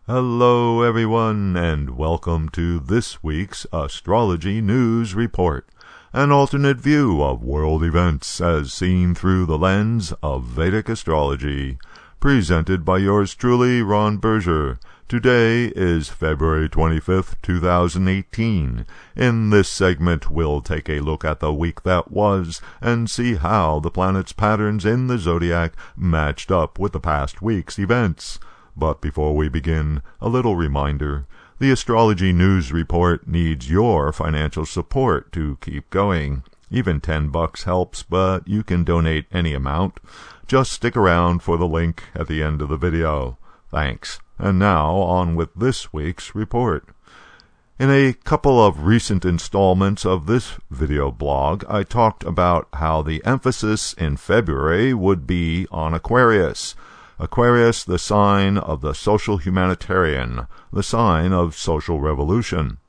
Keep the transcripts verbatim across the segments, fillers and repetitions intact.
Hello everyone, and welcome to this week's Astrology News Report, an alternate view of world events as seen through the lens of Vedic astrology, presented by yours truly, Ron Berger. Today is February twenty-fifth, two thousand eighteen. In this segment, we'll take a look at the week that was and see how the planets' patterns in the zodiac matched up with the past week's events. But before we begin, a little reminder. The Astrology News Report needs your financial support to keep going. Even ten bucks helps, but you can donate any amount. Just stick around for the link at the end of the video. Thanks. And now, on with this week's report. In a couple of recent installments of this video blog, I talked about how the emphasis in February would be on Aquarius. Aquarius, the sign of the social humanitarian, the sign of social revolution.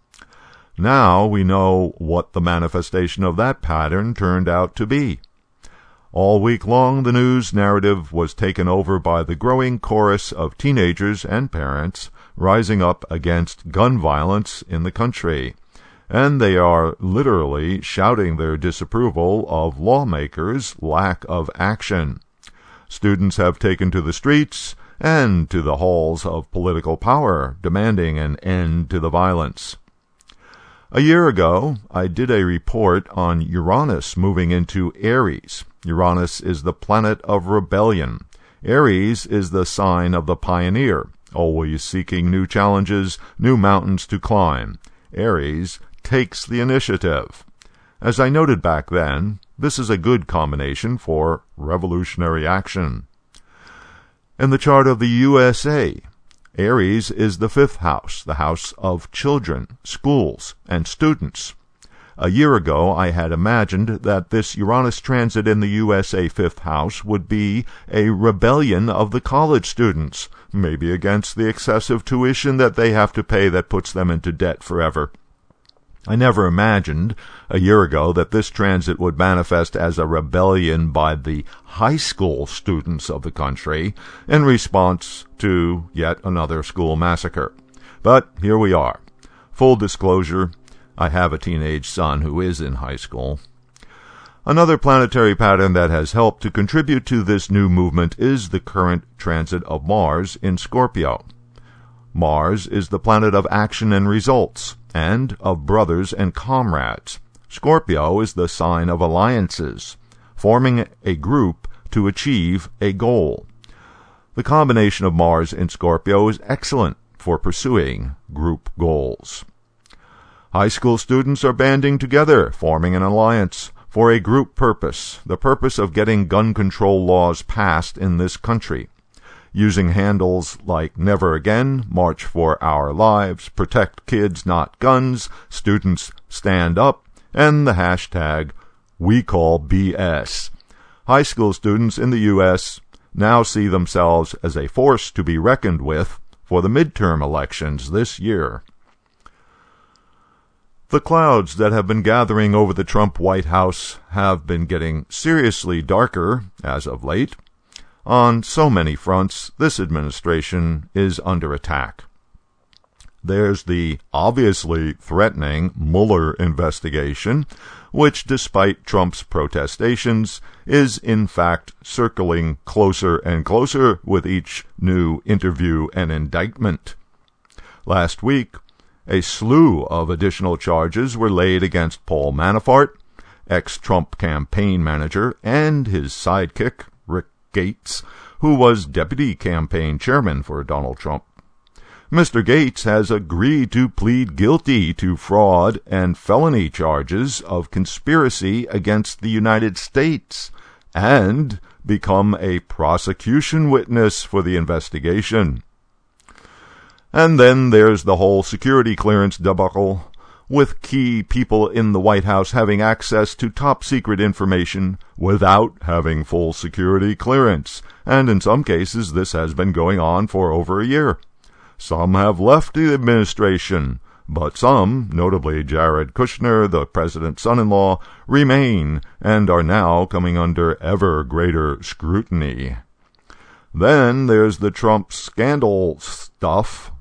Now we know what the manifestation of that pattern turned out to be. All week long, the news narrative was taken over by the growing chorus of teenagers and parents rising up against gun violence in the country, and they are literally shouting their disapproval of lawmakers' lack of action. Students have taken to the streets and to the halls of political power, demanding an end to the violence. A year ago, I did a report on Uranus moving into Aries. Uranus is the planet of rebellion. Aries is the sign of the pioneer, always seeking new challenges, new mountains to climb. Aries takes the initiative. As I noted back then, this is a good combination for revolutionary action. In the chart of the U S A, Aries is the fifth house, the house of children, schools, and students. A year ago, I had imagined that this Uranus transit in the U S A fifth house would be a rebellion of the college students, maybe against the excessive tuition that they have to pay that puts them into debt forever. I never imagined a year ago that this transit would manifest as a rebellion by the high school students of the country in response to yet another school massacre. But here we are. Full disclosure, I have a teenage son who is in high school. Another planetary pattern that has helped to contribute to this new movement is the current transit of Mars in Scorpio. Mars is the planet of action and results, and of brothers and comrades. Scorpio is the sign of alliances, forming a group to achieve a goal. The combination of Mars and Scorpio is excellent for pursuing group goals. High school students are banding together, forming an alliance for a group purpose, the purpose of getting gun control laws passed in this country. Using handles like Never Again, March for Our Lives, Protect Kids Not Guns, Students Stand Up, and the hashtag We Call B S. High school students in the U S now see themselves as a force to be reckoned with for the midterm elections this year. The clouds that have been gathering over the Trump White House have been getting seriously darker as of late. On so many fronts, this administration is under attack. There's the obviously threatening Mueller investigation, which, despite Trump's protestations, is in fact circling closer and closer with each new interview and indictment. Last week, a slew of additional charges were laid against Paul Manafort, ex-Trump campaign manager, and his sidekick, Rick Gates, who was deputy campaign chairman for Donald Trump. Mister Gates has agreed to plead guilty to fraud and felony charges of conspiracy against the United States and become a prosecution witness for the investigation. And then there's the whole security clearance debacle, with key people in the White House having access to top-secret information without having full security clearance, and in some cases this has been going on for over a year. Some have left the administration, but some, notably Jared Kushner, the president's son-in-law, remain and are now coming under ever greater scrutiny. Then there's the Trump scandal stuff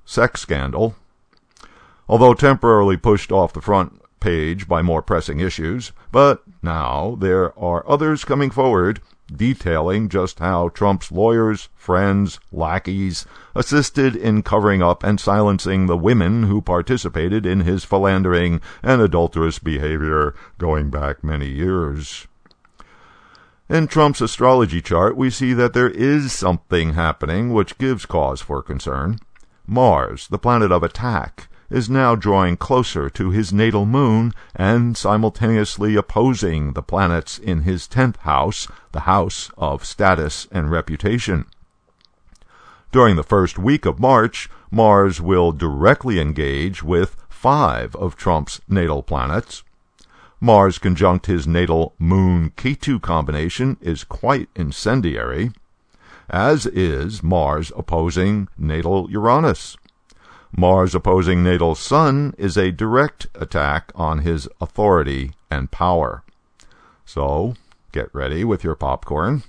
sex scandal. Although temporarily pushed off the front page by more pressing issues, but now there are others coming forward detailing just how Trump's lawyers, friends, lackeys assisted in covering up and silencing the women who participated in his philandering and adulterous behavior going back many years. In Trump's astrology chart, we see that there is something happening which gives cause for concern. Mars, the planet of attack, is now drawing closer to his natal moon and simultaneously opposing the planets in his tenth house, the house of status and reputation. During the first week of March, Mars will directly engage with five of Trump's natal planets. Mars conjunct his natal Moon-Ketu combination is quite incendiary, as is Mars opposing natal Uranus. Mars opposing natal Sun is a direct attack on his authority and power. So, get ready with your popcorn.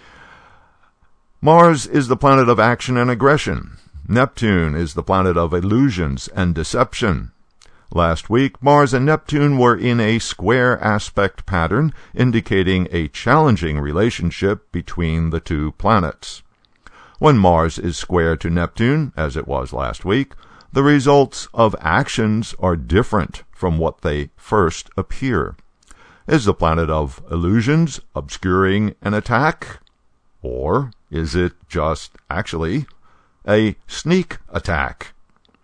Mars is the planet of action and aggression. Neptune is the planet of illusions and deception. Last week, Mars and Neptune were in a square aspect pattern, indicating a challenging relationship between the two planets. When Mars is square to Neptune, as it was last week, the results of actions are different from what they first appear. Is the planet of illusions obscuring an attack? Or is it just, actually, a sneak attack?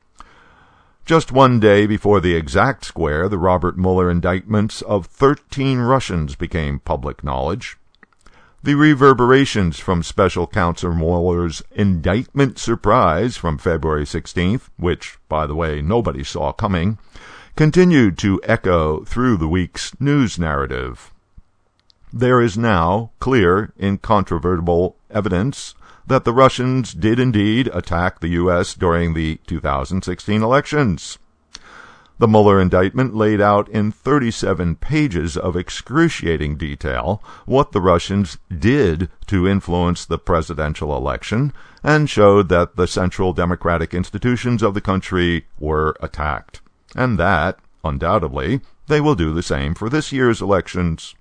Just one day before the exact square, the Robert Mueller indictments of thirteen Russians became public knowledge. The reverberations from Special Counsel Mueller's indictment surprise from February sixteenth, which, by the way, nobody saw coming, continued to echo through the week's news narrative. There is now clear, incontrovertible evidence that the Russians did indeed attack the U S during the two thousand sixteen elections. The Mueller indictment laid out in thirty-seven pages of excruciating detail what the Russians did to influence the presidential election and showed that the central democratic institutions of the country were attacked, and that, undoubtedly, they will do the same for this year's elections.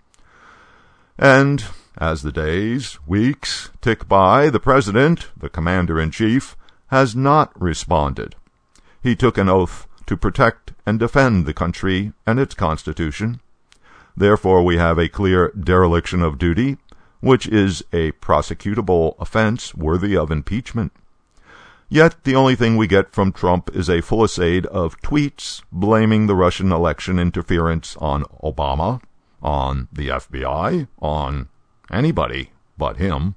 And as the days, weeks tick by, the president, the commander-in-chief, has not responded. He took an oath to protect and defend the country and its Constitution. Therefore, we have a clear dereliction of duty, which is a prosecutable offense worthy of impeachment. Yet the only thing we get from Trump is a fusillade of tweets blaming the Russian election interference on Obama, on the F B I, on anybody but him.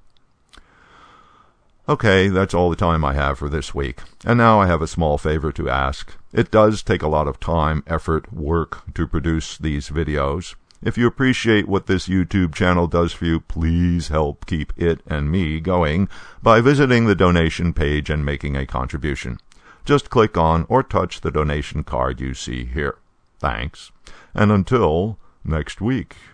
Okay, that's all the time I have for this week. And now I have a small favor to ask. It does take a lot of time, effort, work to produce these videos. If you appreciate what this YouTube channel does for you, please help keep it and me going by visiting the donation page and making a contribution. Just click on or touch the donation card you see here. Thanks. And until next week.